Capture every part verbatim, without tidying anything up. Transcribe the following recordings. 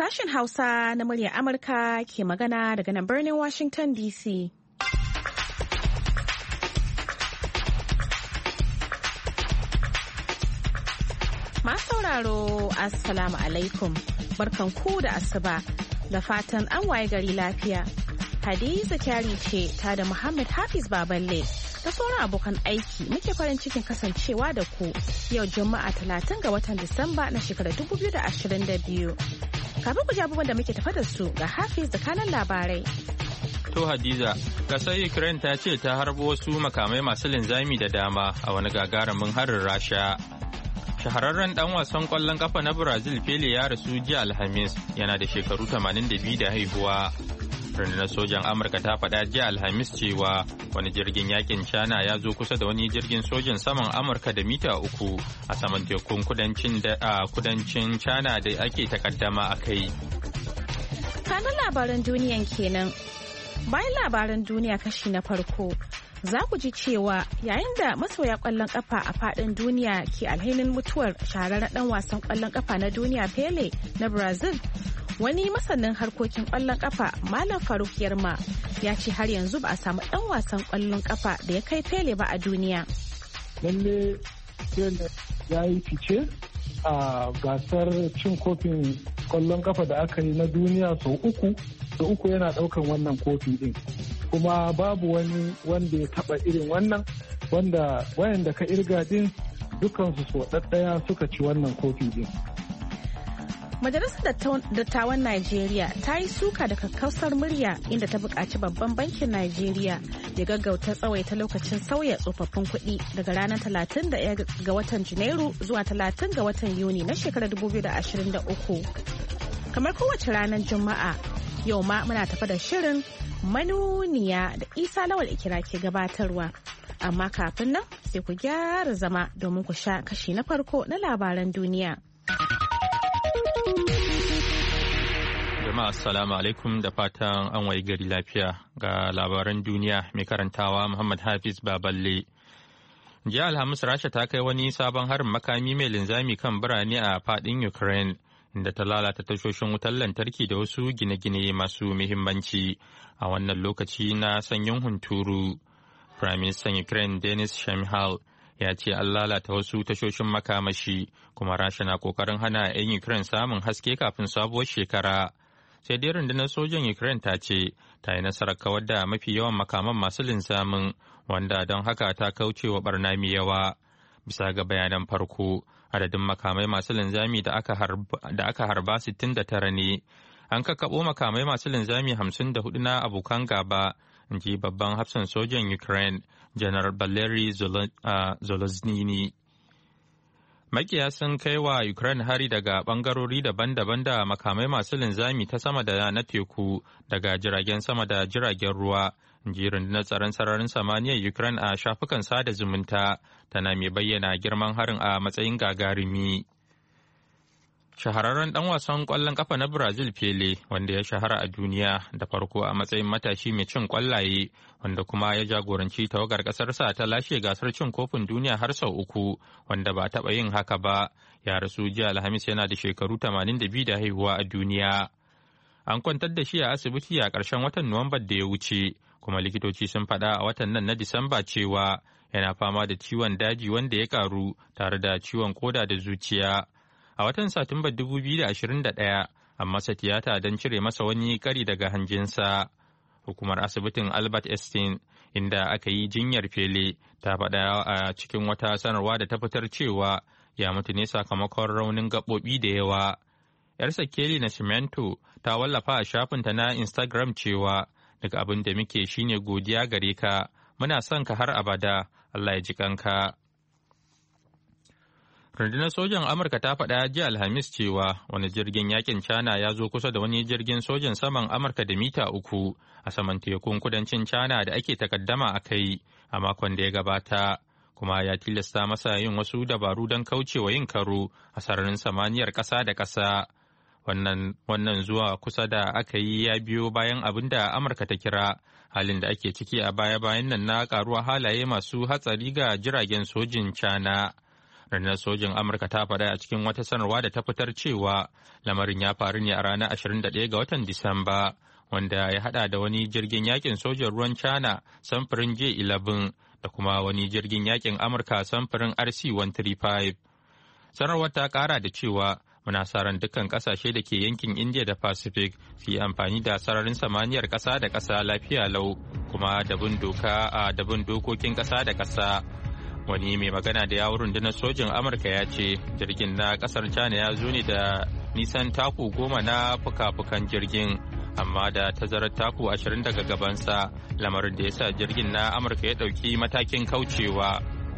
Sashen Hausa na muryar Amurka ke magana daga nan birnin Washington D C. Masu sauraro, Assalamu alaikum. Barkanku da asuba da fatan an waye gari lafiya. Hadiza Kyari ce ta da Muhammad Hafiz Baballe da sauran abokan aiki muke farin cikin kasancewa da ku yau Juma'a talatin ga watan Disamba na shekarar dubu biyu da ashirin da biyu. Kafin ku ji abubuwan da muke tafa da su ga Hafiz da kanan labarai. To Hadiza, kasar Ukraine ta ce ta harbo wasu makamai masu linzami da dama a wani gagarumin harin Rasha. Shahararren dan wasan kwallon kafa na Brazil Pele ya rasu jiya Alhamis, yana da shekaru tamanin da biyu da haihuwa. Rundunar sojan Amurka ta faɗa jiya Alhamis cewa wani jirgin yakin China ya zo kusa da wani jirgin sojan saman Amurka da mita uku a saman tekun kudancin da kudancin China da ake takaddama a kai. Kanan labaran duniyan kenan. Bayan labaran duniya kashi na farko, za ku ji cewa yayin da masoya kwallon kafa a fadin duniya ke alhinin mutuwar shahararren dan wasan kwallon kafa na duniya Pele na Brazil, wani masanin harkokin kwallon kafa Malam Faruk Yarma ya ce har yanzu ba a samu dan wasan kwallon kafa da ya kai Pele ba a duniya. Lalle Pele ya yi fice a gasar cin kofin kwallon kafa da aka yi na duniya sau uku, sau uku yana daukan wannan kofi din. Kuma babu wani wanda ya taba irin wannan, wanda wayanda ka irga din dukansu so ɗaɗɗaya suka ci wannan kofi din. Majalisar Dattawan Najeriya ta yi suka da kakkausar murya inda ta buƙaci babban bankin Najeriya ya gaggauta tsawaita lokacin sauya tsofaffin kuɗi daga ranar talatin da ɗaya ga watan Janairu zuwa talatin ga watan Yuni na shekarar dubu biyu da ashirin da uku. Kamar kowace ranar Juma'a, yau ma muna tafa da shirin manuniya da Isa Lawal Ikira ke gabatarwa. Amma kafin nan sai ku gyara zama domin ku sha kashi na farko na labaran duniya. Jama'a assalamu alaikum da fatan an wayi gari lafiya ga labaran duniya mai karantawa Muhammad Hafiz Baballe. Jiya Alhamis Rasha ta kai wani sabon harin makami mai linzami kan birane a fadin Ukraine inda ta lalata tashoshin wutar lantarki da wasu gine-gine masu muhimmanci a wannan lokaci na sanyin hunturu. Prime Minister Ukraine Denis Shmyhal ya ce an lalata wasu tashoshin makamashi kuma Rasha na kokarin hana 'yan Ukraine samun haske kafin sabuwar shekara. Sai dai rundunar sojan Ukraine ta ce ta yi nasarar kawar da mafi yawan makaman masu linzamin wanda don haka ta kauce wa barna mai yawa. Bisa ga bayanan farko, adadin makamai masu linzami da aka harba sittin da tara ne. An kakkaɓo makamai masu linzami hamsin da hudu na abokan gaba, in ji babban hafsan sojan Ukraine, Janar Valery Zoloznini. Makiya sun kai wa Ukraine hari daga bangarori daban-daban da makamai masu linzami ta sama da na teku daga jiragen sama da jiragen ruwa. ji rundunar tsaron sararin samaniyar Ukraine a shafukan sada zumunta tana mai bayyana girman harin a matsayin gagarumi. Shahararren ɗan wasan ƙwallon ƙafa na Brazil Pele, wanda ya shahara a duniya da farko a matsayin matashi mai cin ƙwallaye, wanda kuma ya jagoranci tawagar ƙasarsa ta lashe gasar cin kofin duniya har sau uku, wanda ba taɓa yin haka ba, ya rasu jiya Alhamis yana da shekaru tamanin da biyu da haihuwa a duniya. An kwantar da shi a asibiti a ƙarshen watan Nuwambar da ya wuce, kuma likitoci sun faɗa a watan nan na Disamba cewa yana fama da ciwon daji wanda ya ƙaru tare da ciwon koda da zuciya. A watan Satumbar dubu biyu da ashirin da ɗaya, an masa tiyata don cire masa wani ƙari daga hanjinsa. Hukumar asibitin Albert Einstein, inda aka yi jinyar Pele, ta faɗa a cikin wata sanarwa da ta fitar cewa ya mutu ne sakamakon raunin gaɓoɓi da yawa. ‘Yarsa Kelly Nascimento ta wallafa a shafinta na Instagram cewa duk abin da muke shine godiya gare ka, muna son ka har abada, Allah ya ji kanka. Rundunar sojan Amurka ta faɗa jiya Alhamis cewa wani jirgin yakin China ya zo kusa da wani jirgin sojan saman Amurka da mita uku a saman tekun kudancin China da ake takaddama a kai a makon da ya gabata, kuma ya tilasta masa yin wasu dabaru don kaucewa yin karo a sararin samaniyar ƙasa da ƙasa. Wannan, wannan zuwa kusa da aka yi ya biyo bayan abin da Amurka ta kira halin da ake ciki a baya-bayan nan na ƙaruwa halaye masu hatsari ga jiragen sojin China. Rundunar sojin Amurka ta faɗa a cikin wata sanarwa da ta fitar cewa lamarin ya faru ne a ranar ashirin da ɗaya ga watan Disamba, wanda ya haɗa da wani jirgin yakin sojan ruwan China samfurin J eleven da kuma wani jirgin yakin Amurka samfurin R C one thirty-five. Sanarwar ta ƙara da cewa muna sa ran dukkan kasashe da ke yankin India da Pacific su yi amfani da sararin samaniyar ƙasa da ƙasa lafiya lau kuma da bin doka a da bin dokokin ƙasa da ƙasa. Wani mai magana da yawun rundunar sojin Amurka ya ce jirgin na ƙasar China ya zo ne da nisan taku goma na fuka-fukan jirgin, amma da tazarar taku ashirin daga gabansa, lamarin da ya sa jirgin na Amurka ya ɗauki matakin kaucewa.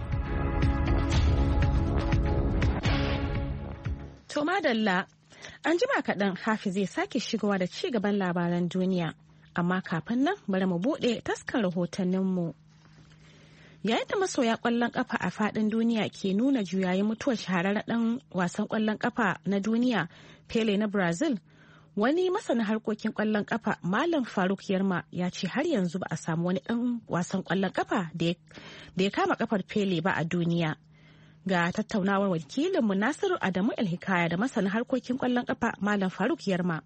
To madalla, an jima kaɗan Hafi zai sake shigowa da ci gaban labaran duniya, amma kafin nan bari mu buɗe taskar rahotanninmu. Yayin da masoya ƙwallon ƙafa a faɗin duniya ke nuna juyayin mutuwar shahararren ɗan wasan ƙwallon ƙafa na duniya Pele na Brazil, wani masanin harkokin ƙwallon ƙafa Malam Faruk Yarma ya ce har yanzu ba a samu wani ɗan wasan ƙwallon ƙafa da ya kama ƙafar Pele ba a duniya. Ga tattaunawar wakilinmu Nasiru Adamu El-Hikaya da masanin harkokin ƙwallon ƙafa Malam Faruk Yarma.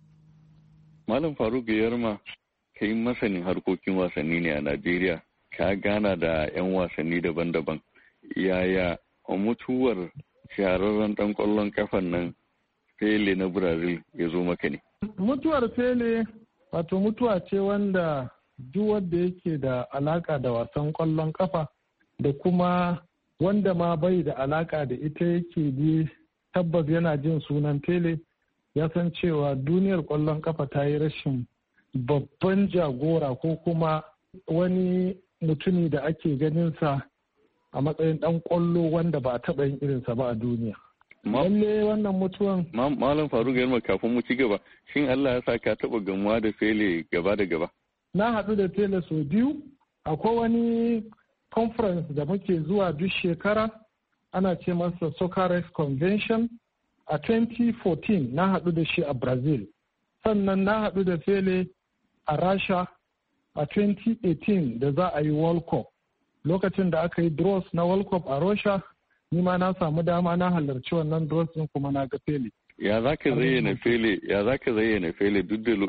Malam Faruk Yarma, kai masanin harkokin wasanni ne a Najeriya. Ka gana da 'yan wasanni daban-daban. Yaya mutuwar shahararren ɗan ƙwallon ƙafan nan Pele na Brazil ya zo maka ne? Mutuwar Pele wato mutuwa ce wanda duk wanda yake da alaka da wasan ƙwallon ƙafa da kuma wanda ma bai da alaka da ita yake bi tabbas yana jin sunan Pele ya san cewa duniyar ƙwallon ƙafa ta yi rashin babban jagora ko kuma wani mutumi da ake ganinsa a matsayin ɗan ƙwallo wanda ba a taɓa yin irinsa ba a duniya. Lalle wannan mutuwan. Malam Faruk Yarma, kafin mu ci gaba, shin Allah ya sa ka taɓa gamuwa da Pele gaba da gaba? Na haɗu da Pele sau biyu. Akwai wani conference da muke zuwa duk shekara ana ce masa Socceres Convention a twenty fourteen na haɗu da shi a Brazil. Sannan na haɗu da Pele a Rasha a twenty eighteen da za a yi World Cup. Lokacin da aka yi draws na World Cup a Russia, ni ma na samu dama na halarci wannan draws din kuma na ga Pele. Ya za ka zayyana Pele, ya za ka zayyana Pele duk da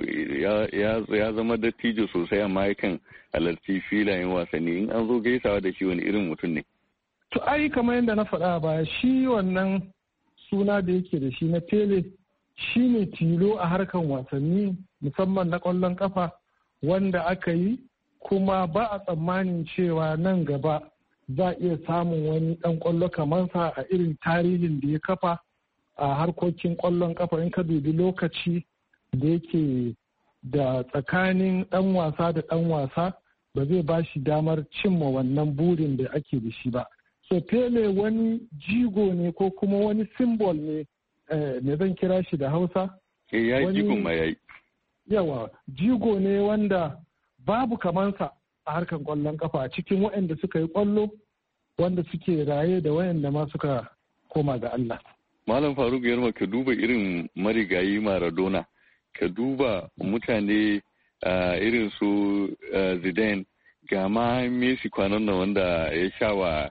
ya zama dattijo sosai amma yakan halarci filayen wasanni, in an zo gaisawa da shi wani irin mutum ne? To ai kamar yadda na faɗa baya, shi wannan suna da yake da shi na Pele shi ne tilo a harkan wasanni musamman na ƙwallon ƙafa wanda aka yi kuma ba a tsammanin cewa nan gaba za a iya samun wani ɗan ƙwallo kamar sa a irin tarihin da ya kafa a harkokin ƙwallon ƙafa. In ka dubi lokaci da yake da tsakanin ɗan wasa da ɗan wasa ba zai ba shi damar cimma wannan burin da ake da shi ba. So Pele wani jigo ne ko kuma wani simbol ne, me zan kira shi da Hausa? Ya yi jigon ma ya yi. Yawa, jigo ne wanda babu kamansa a harkar ƙwallon ƙafa a cikin waɗanda suka yi ƙwallo, wanda suke raye da waɗanda ma suka koma ga Allah. Malam Faruk Yarma, ka duba irin marigayi Maradona, ka duba mutane irin su Zidane, ga ma Messi kwanan nan wanda ya sha wa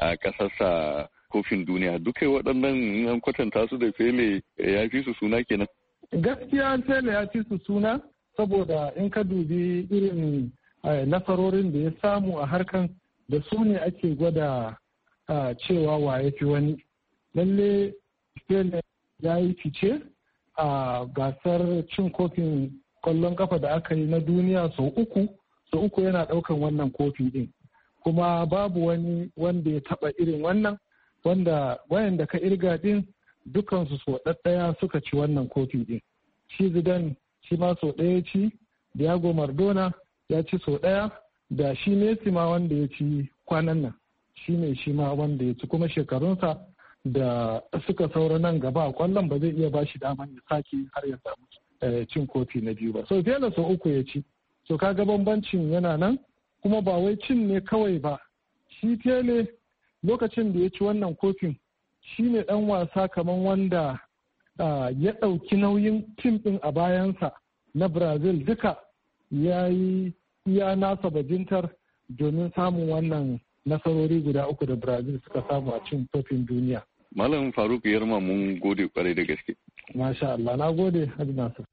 ƙasarsa kofin duniya. Duka waɗannan an kwatanta su da Pele ya fi su suna kenan. Gaskiya Pele ya fi su suna saboda in ka dubi irin nasarorin da ya samu a harkan da su ne ake gwada cewa wa ya fi wani. Lalle Pele ya yi fice a gasar cin kofin kwallon kafa da aka yi na duniya sau uku, sau uku yana ɗaukan wannan kofi ɗin. Kuma babu wani wanda ya taɓa irin wannan, wanda wayanda ka irga ɗin dukansu sau ɗaɗɗaya suka ci wannan kofi ɗin. Shi Zidane shi ma sau ɗaya ci, Diego Maradona ya ci sau ɗaya, da shi Messi ma wanda ya ci kwanan nan shi ne shi ma wanda ya ci, kuma shekarunsa da suka saura nan gaba a kwallon ba zai iya ba shi daman ya sake har ya samu cin kofi na biyu ba. So fiye da sau uku ya ci, so kaga bambancin yana nan, kuma ba wai cin ne kawai ba. Shi Pele lokacin da ya ci wannan kofin shi ne ɗan wasa kamar wanda ya ɗauki nauyin tim ɗin a bayansa na Brazil duka ya yi iya nasa bajintar domin samun wannan nasarori guda uku da Brazil suka samu a cin kofin duniya. Malam Faruk Yarma mun gode kwarai da gaske. Masha Allah, na gode Hajji Nasir.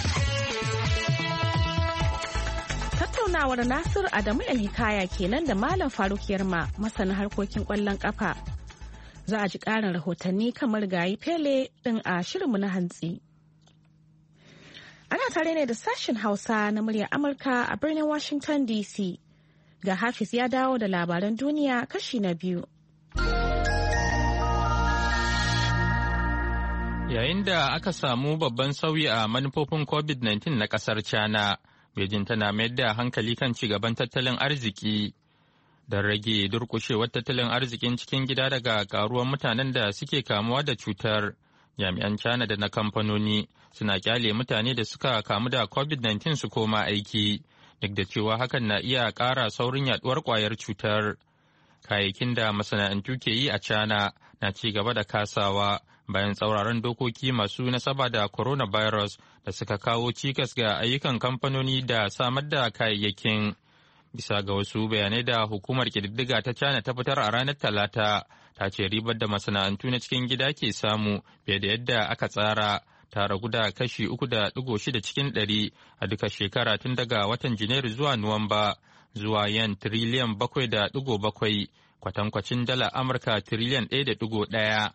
Tattaunawar Nasir Adamu Hikaya kenan da Malam Faruk Yarma masanin harkokin kwallon kafa. Za a ji ƙarin rahotanni kamar gayi Pele din a shirinmu na hantsi. Ana tare ne da sashen Hausa na muryar Amurka a birnin Washington D C. Ga Hafiz ya dawo da labaran duniya kashi na biyu. Yayin da aka samu babban sauyi a manufofin covid nineteen na kasar China, Beijing tana mayar da hankali kan ci gaban tattalin arziki don rage durkushewar tattalin arzikin cikin gida daga karuwar mutanen da suke kamuwa da cutar. Jami'an China da na kamfanoni suna kyale mutane da suka kamu da covid nineteen su koma aiki, duk da cewa hakan na iya ƙara saurin yaduwar kwayar cutar. Kayayyakin da masana'antu ke yi a China na ci gaba da kasawa bayan tsauraran dokoki masu nasaba da coronavirus da suka kawo cikas ga ayyukan kamfanoni da samar da kayayyakin. Bisa ga wasu bayanai da hukumar ƙididdiga ta China ta fitar a ranar Talata, ta ce ribar da masana'antu na cikin gida ke samu fiye da yadda aka tsara ta ragu da kashi uku da digo shida cikin ɗari a duka shekara tun daga watan Janairu zuwa Nuwamba zuwa yan tiriliyan bakwai da digo bakwai kwatankwacin dala Amurka tiriliyan ɗaya da digo ɗaya.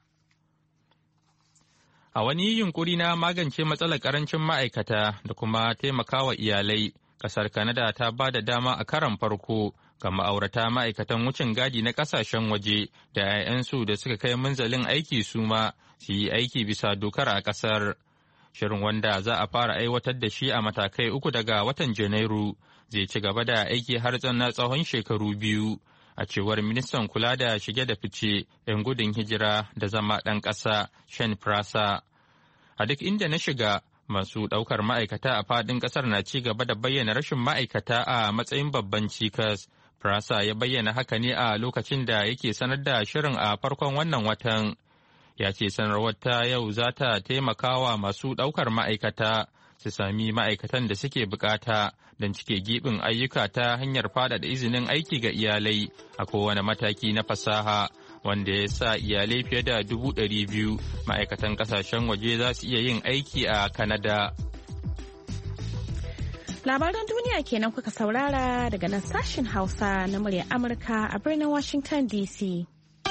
A wani yunkuri na magance matsalar karancin ma'aikata da kuma taimakawa iyalai, kasar Kanada ta ba da dama a karon farko ga ma'aurata ma'aikatan wucin gadi na kasashen waje da 'ya'yansu da suka kai munzalin aiki su ma su yi aiki bisa dokar a kasar. Shirin wanda za a fara aiwatar da shi a matakai uku daga watan Janairu zai ci gaba da aiki har na tsawon shekaru biyu, a cewar ministan kula da shige da fice 'yan gudun hijira da zama ɗan ƙasa Shen Prasa. A duk inda na shiga, masu ɗaukar ma'aikata a faɗin ƙasar na ci gaba da bayyana rashin ma'aikata a matsayin babban cikas. Prasa ya bayyana haka ne a lokacin da yake sanar da shirin a farkon wannan watan. Ya ce sanarwar ta yau za ta taimaka wa masu ɗaukar ma'aikata su sami ma'aikatan da suke bukata don cike gibin ayyuka ta hanyar faɗaɗa izinin aiki ga iyalai a kowane mataki na fasaha, wanda ya sa iyalai fiye da dubu ɗari biyu ma'aikatan ƙasashen waje za su iya yin aiki a Kanada. Labaran duniya kenan kuka saurara daga nan sashen Hausa na muryar Amurka a birnin Washington D C.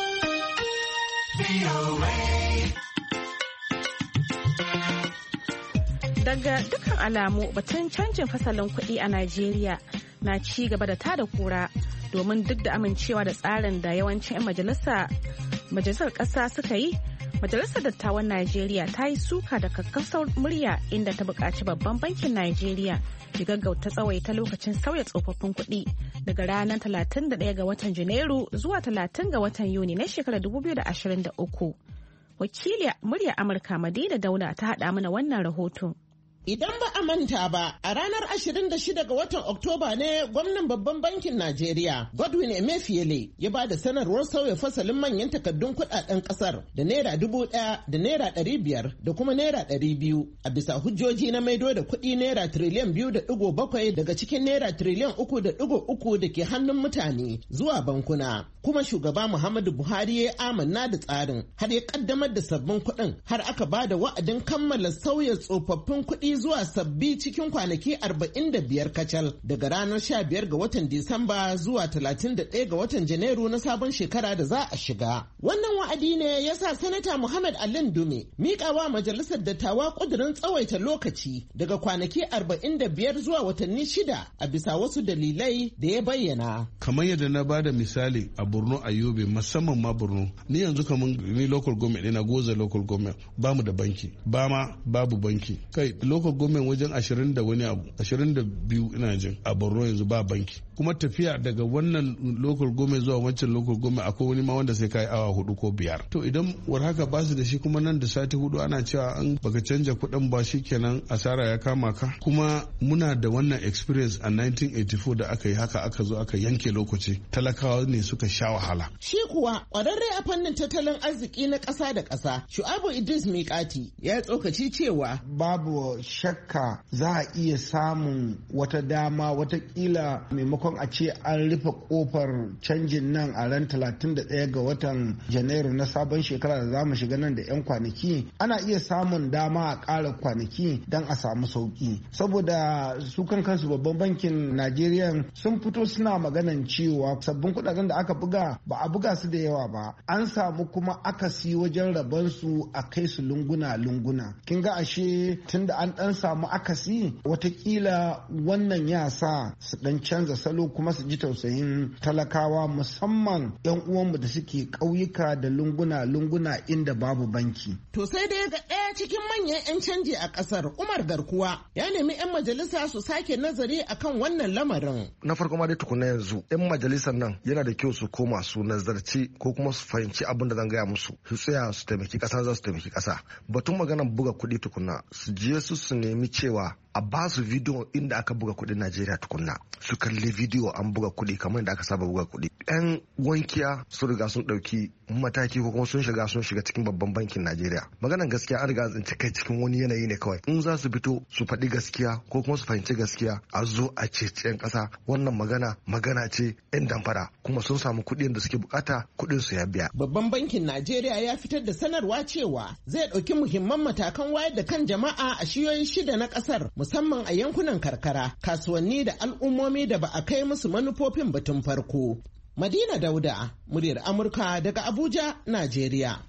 Daga dukkan alamu batun canjin fasalin kuɗi a Najeriya na ci gaba da tada kura, domin duk da amincewa da tsarin da yawancin 'yan majalisa majalisar ƙasa suka yi, Majalisar Dattawan Najeriya ta yi suka da kakkausar murya inda ta buƙaci babban bankin Najeriya ya gaggauta tsawaita lokacin sauya tsofaffin kuɗi daga ranar talatin da ɗaya ga watan Janairu zuwa talatin ga watan Yuni na shekarar dubu biyu da ashirin da uku. Wakiliya murya Amurka Madina Dauda ta haɗa mana wannan rahoton. Idan ba a manta ba, a ranar ashirin da shida ga watan Oktoba ne gwamnan babban bankin Najeriya, Godwin Emefiele, ya ba da sanarwar sauya fasalin manyan takardun kuɗaɗen ƙasar da naira dubu ɗaya da naira ɗari biyar da kuma naira ɗari biyu a bisa hujjoji na maido da kuɗi naira tiriliyan biyu da ɗigo bakwai daga cikin naira tiriliyan uku da ɗigo uku da ke hannun mutane zuwa bankuna. Kuma shugaba Muhammadu Buhari ya amanna da tsarin har ya kaddamar da sabbin kuɗin, har aka ba da wa'adin kammala sauya tsofaffin kuɗi zuwa sabbi cikin kwanaki arba'in da biyar kacal daga ranar sha biyar ga watan Disamba zuwa talatin da ɗaya ga watan Janairu na sabon shekara da za a shiga. Wannan wa'adi ne ya sa Sanata Muhammad Alin Dume miƙawa Majalisar Dattawa ƙudurin tsawaita lokaci daga kwanaki arba'in da biyar zuwa watanni shida a bisa wasu dalilai da ya bayyana. Kamar yadda na bada misali a Borno a Yobe, musamman ma Borno, ni yanzu kamar ni local government ina Goza local government ba mu da banki, ba ma babu banki. Kai local government wajen ashirin da wani abu, ashirin da biyu ina jin a Borno yanzu ba banki. Kuma tafiya daga wannan local government zuwa wancan local government akwai wani ma wanda sai kai awa hudu ko biyar. To idan war haka ba su da shi, kuma nan da sati hudu ana cewa an baka canja kuɗin ba, shikenan asara ya kama ka. Kuma muna da wannan experience a nineteen eighty-four da aka yi haka, aka zo aka yanke lokaci, talakawa ne suka sha wahala. Shi kuwa ƙwararre a fannin tattalin arziki na ƙasa da ƙasa, Shu'abu Idris Mikati, ya tsokaci cewa babu shakka za a iya samun wata dama watakila maimakon a ce an rufe kofar canjin nan a ran talatin da ɗaya ga watan janairu na sabon shekara da za mu shiga nan da 'yan kwanaki ana iya samun dama a ƙara kwanaki don a samu sauki saboda su kan kansu babban bankin najeriya sun fito suna maganan cewa sabbin kudaden da aka buga ba a buga su da yawa ba an samu kuma akasi wajen rabon su a kai su lunguna-lunguna kin ga ashe tunda an dan samu akasi watakila wannan ya sa su dan canza salo kuma su ji tausayin talakawa musamman 'yan uwanmu da suke ƙauyuka da lunguna-lunguna inda babu banki. To sai dai ga ɗaya cikin manyan 'yan canji a ƙasar Umar Garkuwa ya nemi 'yan majalisa su sake nazari akan wannan lamarin. Na farko ma dai tukuna yanzu 'yan majalisar nan yana da kyau su koma su nazarci ko kuma su fahimci abin da zan gaya musu su tsaya su taimaki ƙasa za su taimaki ƙasa. Batun maganar buga kuɗi tukuna su je su su nemi cewa a ba su bidiyo inda aka buga kuɗin Najeriya tukunna su kalli bidiyo an buga kuɗi kamar yadda aka saba buga kuɗi. Yan wankiya su riga sun ɗauki mataki ko kuma sun shiga sun shiga cikin babban bankin Najeriya. Maganar gaskiya an riga an tsinci kai cikin wani yanayi ne kawai. In za su fito su faɗi gaskiya ko kuma su fahimci gaskiya a zo a ceci 'yan ƙasa wannan magana magana ce 'yan damfara kuma sun samu kuɗin da suke bukata kuɗin su ya biya. Babban bankin Najeriya ya fitar da sanarwa cewa zai ɗauki muhimman matakan wayar da kan jama'a a shiyoyi shida na ƙasar musamman a yankunan karkara, kasuwanni da al'ummomi da ba a kai musu manufofin batun farko. Madina Dauda, muryar Amurka daga Abuja, Najeriya.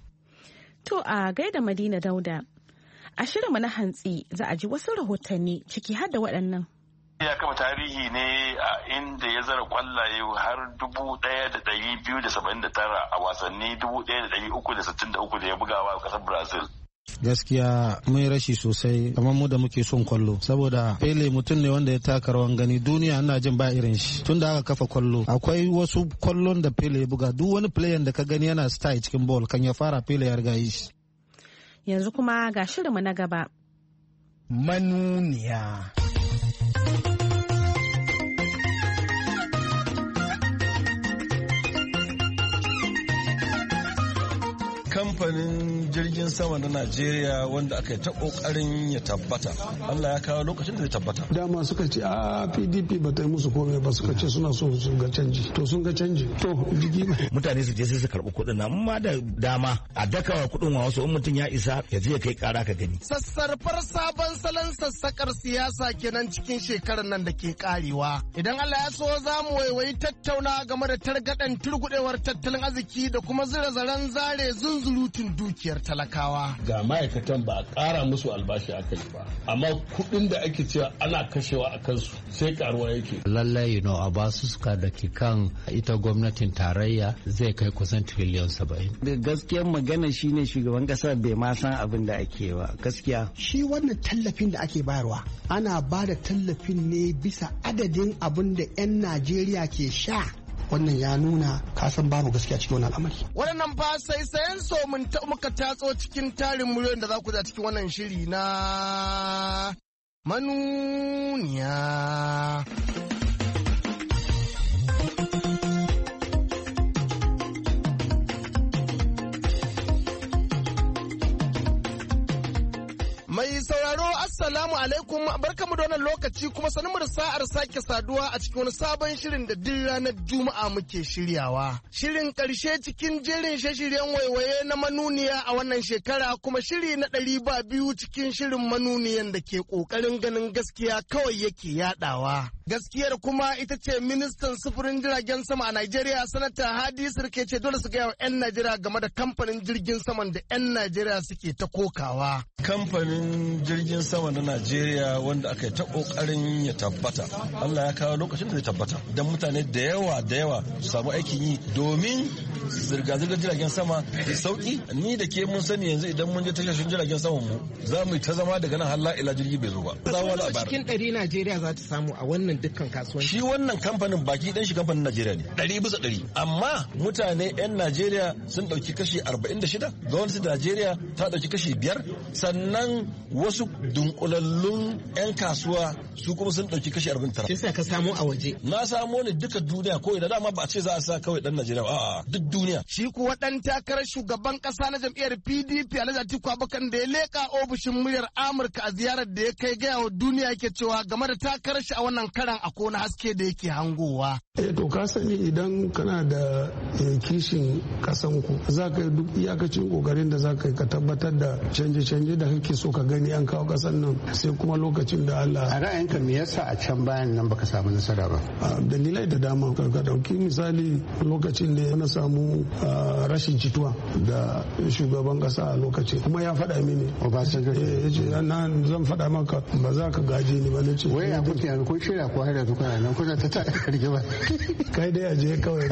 To a gaida Madina Dauda, a shirinmu na hantsi za a ji wasu rahotanni ciki har da waɗannan. Ya kama tarihi ne a inda ya zara kwallaye har dubu ɗaya da ɗari biyu da saba'in da tara a wasanni dubu ɗaya da ɗari uku da sittin da uku da ya bugawa a ƙasar Brazil. Gaskiya mun rashi sosai kamar mu da muke son kwallo saboda Pele mutum ne wanda ya taka rawan gani duniya ana jin ba irin shi tun da aka kafa kwallo akwai wasu kwallon da Pele ya buga duk wani player da ka gani yana style cikin ball kan ya fara Pele ya riga yi shi. Yanzu kuma ga shirinmu na gaba. Manuniya. Kamfanin jirgin sama na Najeriya wanda aka yi ta kokarin ya tabbata. Allah ya kawo lokacin da zai tabbata. Dama suka ce a P D P ba ta yi musu komai ba suka ce suna so su ga canji. To sun ga canji. To jiki mutane su je sai su karɓi kuɗin nan amma da dama a dakawa kuɗin wa wasu in mutum ya isa ya je ya kai ƙara ka gani. Sassarfar sabon salon sassakar siyasa kenan cikin shekarar nan da ke karewa. Idan Allah ya so za mu waiwayi tattauna game da targaɗen turgudewar tattalin arziki da kuma zira zaren zare zun zurutun dukiyar talakawa. Ga ma'aikatan ba a ƙara musu albashi aka yi ba, amma kuɗin da ake cewa ana kashewa a kansu sai karuwa yake. Lallai you know, a basu suka da ke kan ita gwamnatin tarayya zai kai kusan triliyan saba'in. Da gaskiyar magana shine shugaban ƙasa bai ma san abin da ake ba gaskiya. Shi wannan tallafin da ake bayarwa ana ba da tallafin ne bisa adadin abin da 'yan Najeriya ke sha. Wannan ya nuna kasan babu gaskiya cikin wannan al'amari. Waɗannan fa sai sayan so mun ta muka tatso cikin tarin miliyon da za ku za cikin wannan shiri na manuniya. Mai sauraro assalamu alaikum barkamu da wannan lokaci kuma sanin da sa'ar sake saduwa a cikin wani sabon shirin da duk ranar Juma'a muke shiryawa. Shirin karshe cikin jerin shashiryen waiwaye na manuniya a wannan shekara kuma shiri na ɗari ba biyu cikin shirin manuniyan da ke ƙoƙarin ganin gaskiya kawai yake yaɗawa. Gaskiyar kuma ita ce ministan sufurin jiragen sama a Najeriya sanata Hadi Sirke ce dole su gaya wa 'yan Najeriya game da kamfanin jirgin saman da 'yan Najeriya suke ta kokawa. Kamfanin jirgin sama na Najeriya wanda aka yi ta kokarin ya tabbata. Allah ya kawo lokacin da zai tabbata. Don mutane da yawa da yawa su samu aikin yi domin zirga-zirgar jiragen sama da sauki. Ni da ke mun sani yanzu idan mun je tashoshin jiragen saman mu za mu yi ta zama daga nan har ila jirgi bai zo ba. Cikin ɗari Najeriya za ta samu a wannan dukkan kasuwanci. Shi wannan kamfanin baki ɗan shi kamfanin Najeriya ne. Ɗari bisa ɗari. Amma mutane 'yan Najeriya sun ɗauki kashi arba'in da shida. Gwamnatin Najeriya ta ɗauki kashi biyar. Sannan wasu dunkulallun 'yan kasuwa su kuma sun ɗauki kashi arba'in tara. Sai ka samo a waje. Na samo ne duka duniya kawai da dama ba a ce za a sa kawai dan Najeriya a'a duk duniya. Shi kuwa dan takarar shugaban kasa na jam'iyyar P D P Alhaji Atiku Abubakar da ya leka ofishin muryar Amurka a ziyarar da ya kai gaya wa duniya yake cewa game da takarar shi a wannan karan akwai wani haske da yake hangowa. Eh to ka sani idan kana da kishin kasan ku za ka yi duk iyakacin kokarin da za ka yi ka tabbatar da canje-canje da kake so ka gani an kawo kasan nan sai kuma lokacin da Allah. A ra'ayinka me yasa a can bayan nan baka samu nasara ba? Dalilai da dama ka dauki misali lokacin da na samu rashin jituwa da shugaban kasa a lokacin kuma ya faɗa mini. Obasanjo. Eh yace na zan faɗa maka ba za ka gaje ni ba nace. Wai a kuke yanzu kun shirya ko har yanzu kuna nan kuna ta ta karge ba. Kai dai aje kawai.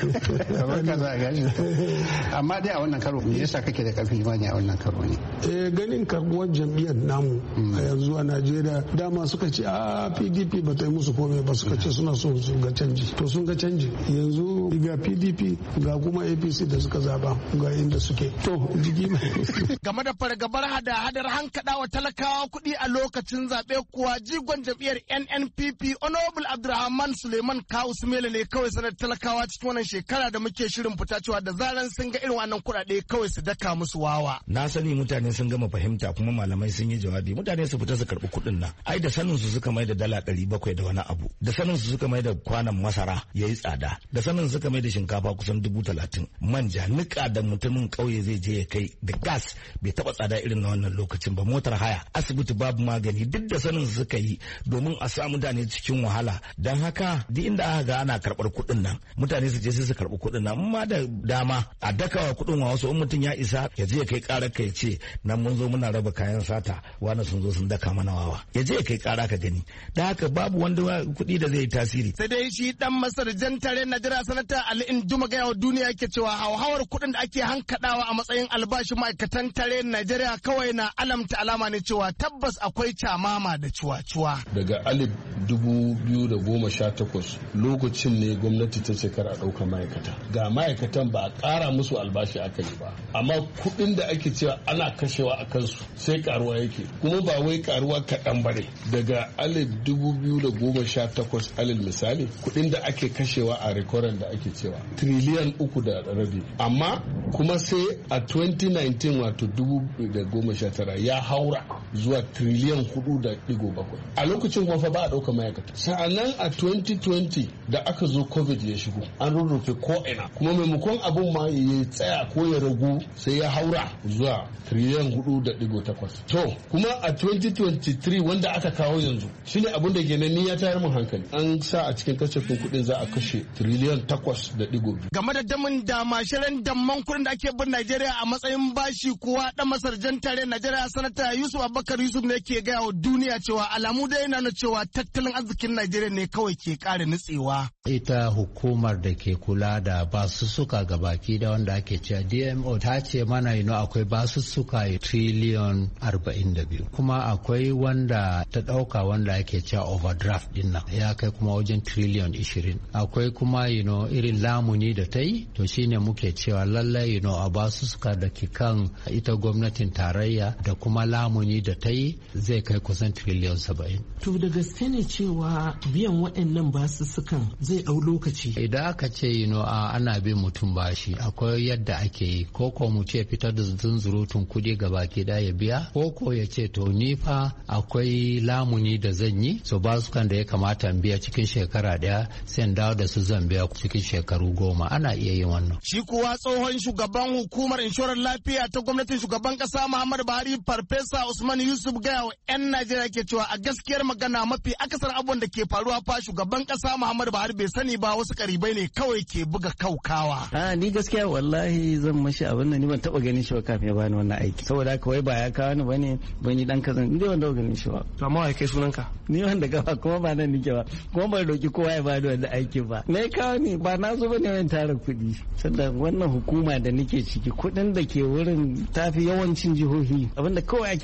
Kamar ka za a gashi. Amma dai a wannan karo me yasa kake da karfin imani a wannan karo ne? Eh ganin karbuwar jam'iyyar namu a yanzu a Najeriya dama suka ce a P D P ba ta yi musu komai ba suka ce suna so su ga canji to sun ga canji yanzu ga P D P ga kuma A P C da suka zaba ga inda suke to jigi game da fargabar hada-hadar hankaɗawa talakawa kuɗi a lokacin zaɓe kuwa jigon jam'iyyar N N P P Honorable Abdulrahman Suleiman Kawu Sumele ne kawai sanar talakawa cikin wannan shekara da muke shirin fita cewa da zaran sun ga irin wannan kuɗaɗe kawai su daka musu wawa. Na sani mutane sun gama fahimta kuma malamai sun yi jawabi mutane su fita su karɓi kuɗin nan ai da sanin su suka mai da dala ɗari bakwai da wani abu da sanin su suka mai da kwanan masara ya yi tsada da sanin suka mai da shinkafa kusan dubu talatin manja nika da mutumin ƙauye zai je ya kai da gas bai taɓa tsada irin na wannan lokacin ba motar haya asibiti babu magani duk da sanin su suka yi domin a sa mutane cikin wahala don haka duk inda aka ga ana karɓar kuɗin nan mutane su je sai su karɓi kuɗin nan amma da dama a dakawa kuɗin wa wasu in mutum ya isa ya je ya kai ƙarar ka ya ce nan mun zo muna raba kayan sata wani sun zo sun daka mana wawa ya je ya kai ƙara ka gani da haka babu wanda kuɗi da zai yi tasiri. Sai dai shi dan Masar jan tare Najeriya sanata Ali Induma ga yawa duniya yake cewa hauhawar kuɗin da ake hankaɗawa a matsayin albashin ma'aikatan tare Najeriya kawai na alamta alama ne cewa tabbas akwai camama da cuwa-cuwa. Daga alif dubu biyu da goma sha takwas lokacin ne gwamnati ta ce kar a ɗauka ma'aikata. Ga ma'aikatan ba a ƙara musu albashi aka yi ba amma kuɗin da ake cewa ana kashewa a kansu sai karuwa yake kuma ba wai karuwa kaɗan ba ne. Daga alif dubu biyu da goma sha takwas alil misali kuɗin da ake kashewa a rikoran da ake cewa triliyan uku da rabi amma kuma sai a twenty nineteen wato dubu da goma sha tara ya haura zuwa triliyan hudu da digo bakwai a lokacin kuma fa ba a ɗauka ma'aikata sa'annan a twenty twenty da aka zo covid ya shigo an rurrufe ko ina kuma maimakon abun ma ya tsaya ko ya ragu sai ya haura zuwa triliyan hudu da digo takwas to kuma a twenty twenty-three wanda aka kawo yanzu shine abun da ke nan ni ya tayar mun hankali an sa a cikin kasafin kuɗin za a kashe triliyan takwas da digo biyu. Game da damin da mashirin damman kuɗin da ake bin Najeriya a matsayin bashi kuwa ɗan masar jan tare Najeriya sanata Yusuf Abubakar Yusuf ne ke gaya wa duniya cewa alamu dai yana cewa tattalin arzikin Najeriya ne kawai ke ƙara nutsewa. Ita hukumar da ke kula da basussuka gabaki da wanda ake cewa D M O ta ce mana yino akwai basussuka triliyon arba'in da biyu kuma akwai wanda ta ɗauka wanda ake cewa overdraft din nan ya kai kuma wajen triliyon ishirin akwai kuma you know, irin lamuni da ta yi to shine muke cewa lallai you know, a basussuka da ke kan ita gwamnatin tarayya da kuma lamuni da ta yi zai kai kusan triliyon saba'in. To da gaske ne cewa biyan waɗannan basussukan zai ɗau lokaci. Idan aka ce you know, a ana bin mutum bashi akwai yadda ake yi ko ko mu ce fitar da zunzurutun kuɗi gabaki da ya biya ko ko ya ce to ni fa akwai lamuni da zan yi so basukan da ya kamata in biya cikin shekara daya sai dawo da su zan biya cikin shekaru goma ana iya yin wannan. Shi kuwa tsohon shugaban hukumar inshorar lafiya ta gwamnatin shugaban kasa Muhammadu Buhari Farfesa Usman Yusuf gaya wa 'yan Najeriya ke cewa a gaskiyar magana mafi akasar abubuwan da ke faruwa fa shugaban kasa Muhammadu Buhari bai sani ba wasu karibai ne kawai ke buga kaukawa. A ni gaskiya wallahi zan mashi abin da ni ban taba ganin shi ba kafin ya bani wannan aiki saboda haka wai ba ya kawo ni bane bani dan kazan ni ban taba ganin shi ba. To amma wai kai sunanka? Ni wanda gaba kuma ba nan nike ba kuma ban roki kowa ya bani wannan aiki ba. Me kawo ni ba na zo bane wani tara kuɗi sanda wannan hukuma da nake ciki kuɗin da ke wurin tafi yawancin jihohi abinda kawai ake so a yi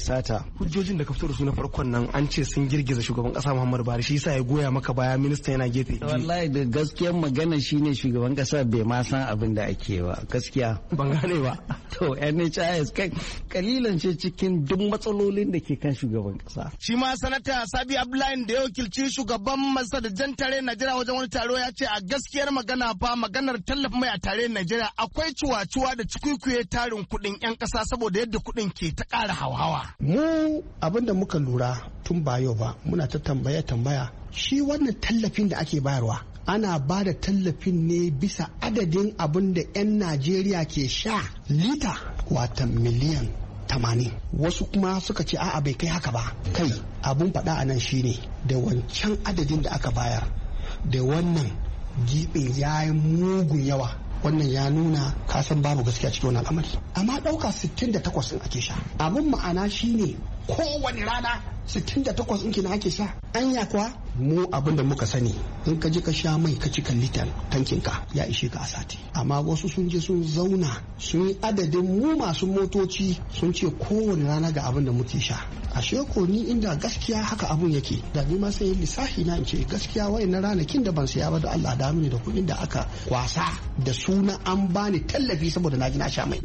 sata. Hujjojin da ka fito da su na farkon nan an ce sun girgiza shugaban kasa Muhammadu Buhari, shi yasa ya goya maka baya, minista yana gefe. Wallahi da gaskiyar magana shine shugaban kasa bai ma san abin da ake ba gaskiya. Ban gane ba. To N H I S kai kalilan ce cikin duk matsalolin da ke kan shugaban kasa. Shi ma sanata Sabi Abdullahi da ya wakilci shugaban masa da jan tare Najeriya wajen wani taro ya ce a gaskiyar magana fa maganar tallafin mai a tare Najeriya akwai ciwaciwa da cikuikuye tarin kuɗin 'yan ƙasa saboda yadda kuɗin ke ta ƙara hauhawa. Mu abin da muka lura tun ba yau ba muna ta tambaya tambaya shi wannan tallafin da ake bayarwa ana ba da tallafin ne bisa adadin abin da 'yan Najeriya ke sha lita watan miliyan tamanin. Wasu kuma suka ce a'a bai kai haka ba. Kai abun faɗa a nan shine da wancan adadin da aka bayar da wannan gibin ya yi mugun yawa. Wannan ya nuna kasan babu gaskiya cikin wannan al'amari. Amma ɗauka sittin da takwas ɗin ake sha. Abun ma'ana shine kowane rana sittin da takwas ɗin kenan ake sha. Anya kuwa mu abin da muka sani in ka je ka sha mai ka cika litan tankinka ya ishe ka a sati. Amma wasu sun je sun zauna sun yi adadin mu masu motoci sun ce kowane rana ga abin da muke sha. Ashe ko ni inda gaskiya haka abun yake da ni ma sai lissafi na in ce gaskiya wayannan ranakin da ban saya ba da Allah da mini da kuɗin da aka kwasa da suna an bani tallafi saboda na ji na sha mai.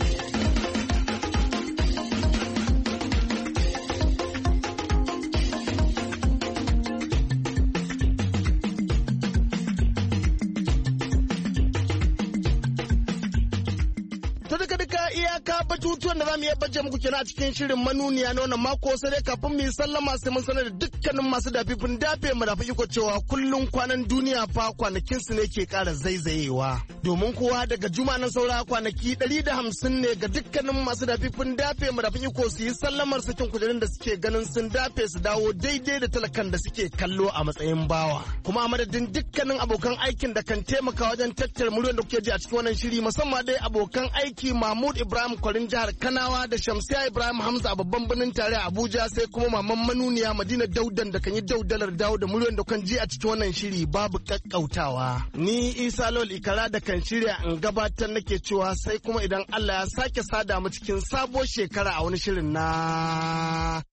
Batutuwan da za mu iya baje muku kenan a cikin shirin manuniya na wannan mako, sai dai kafin mu yi sallama sai mun sanar da dukkanin masu dafifin dafe mu dafa iko cewa kullun kwanan duniya fa kwanakin su ne ke ƙara zaizayewa. Domin kuwa daga juma nan saura kwanaki ɗari da hamsin ne ga dukkanin masu dafifin dafe mu dafa iko su yi sallamar sakin kujerun da suke ganin sun dafe su dawo daidai da talakan da suke kallo a matsayin bawa. Kuma a madadin dukkanin abokan aikin da kan taimaka wajen tattara muryar da kuke ji a cikin wannan shiri, musamman dai abokan aiki Mahmud Ibrahim Kwarin jihar Kanawa da Shamsiya Ibrahim Hamza a babban birnin tare Abuja, sai kuma maman manuniya Madina Daudan da kan yi daudalar dawo da muryar da kan ji a cikin wannan shiri babu kakkautawa. Ni Isa Lol Ikara da kan shirya in gabatar nake cewa sai kuma idan Allah ya sake sada mu cikin sabuwar shekara a wani shirin na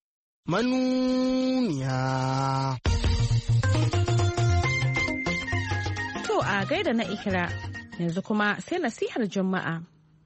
manuniya. To a gaida na Ikira yanzu kuma sai nasihar Juma'a.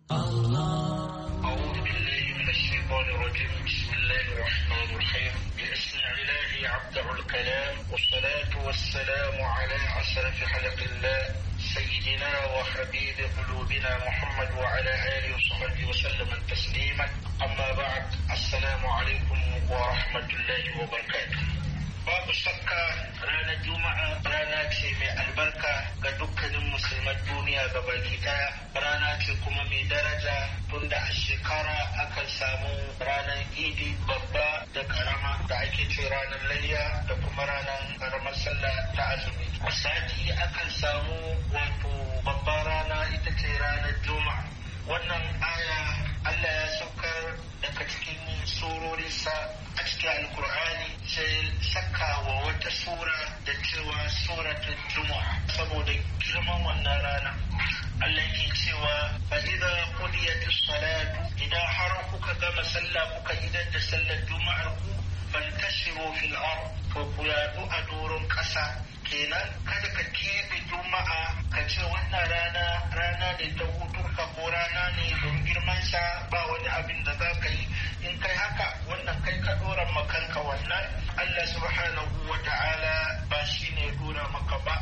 عبده الكلام والصلاة والسلام على أشرف خلق الله سيدنا وحبيب قلوبنا محمد وعلى آله وصحبه وسلم تسليما. أما بعد، السلام عليكم ورحمة الله وبركاته. babu shakka ranar juma'a rana ce mai albarka ga dukkanin musulman duniya gabaki daya, rana ce kuma mai daraja tunda a shekara akan samu ranar idi babba da karama da ake ce ranar layya da kuma ranar karamar sallah ta azumi. A sati akan samu wato babbar rana ita ce ranar juma'a. Wannan aya Allah ya saukar daga cikin surorinsa a cikin alkur'ani sai saka wa wata sura da cewa suratul juma'a saboda girman wannan rana. Allah ke cewa fa idza qudiyatis salatu, idan har kuka gama sallah kuka idan da sallar juma'ar ku, fantashiru fil ard, to ku yadu a doron kasa. Kenan kada ka keɓe juma'a ka ce wannan rana rana ne ta hutunka ko rana ne don girmansa ba wani abin da za ka yi. In kai haka wannan kai ka ɗora makanka wannan, Allah subhanahu wa ta'ala ba shi ne ɗora maka ba.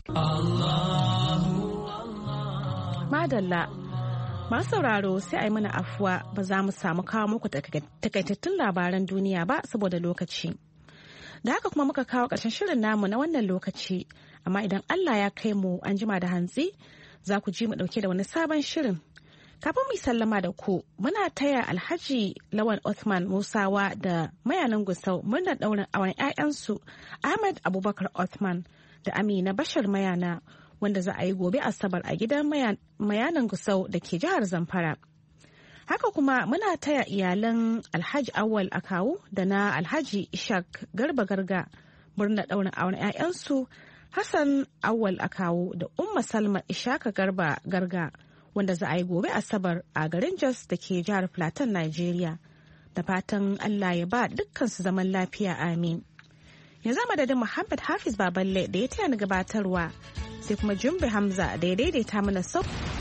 Madalla, masu sauraro sai a yi mana afuwa ba za mu samu kawo muku takaitattun labaran duniya ba saboda lokaci. Da haka kuma muka kawo ƙarshen shirin namu na wannan lokaci, amma idan Allah ya kai mu an jima da hantsi za ku ji mu ɗauke da wani sabon shirin. Kafin mu sallama da ku, muna taya Alhaji Lawan Othman Musawa da Mayanan Gusau murnar ɗaurin auren 'ya'yansu Ahmad Abubakar Othman da Amina Bashar Mayana, wanda za a yi gobe Asabar a gidan Mayanan Gusau da ke jihar Zamfara. Haka kuma muna taya iyalan Alhaji Awal Akawu da na Alhaji Ishak Garba Garga murnar ɗaurin auren 'ya'yansu Hassan Awal Akawu da Umma Salma Ishaka Garba Garga, wanda za a yi gobe Asabar a garin Jos da ke jihar Plateau, Nigeria. Da fatan Allah ya ba dukkan su zaman lafiya amin. Yanzu madadin Muhammad Hafiz Baballe da ya taya ni gabatarwa sai kuma Jumbe Hamza da ya daidaita mana sau.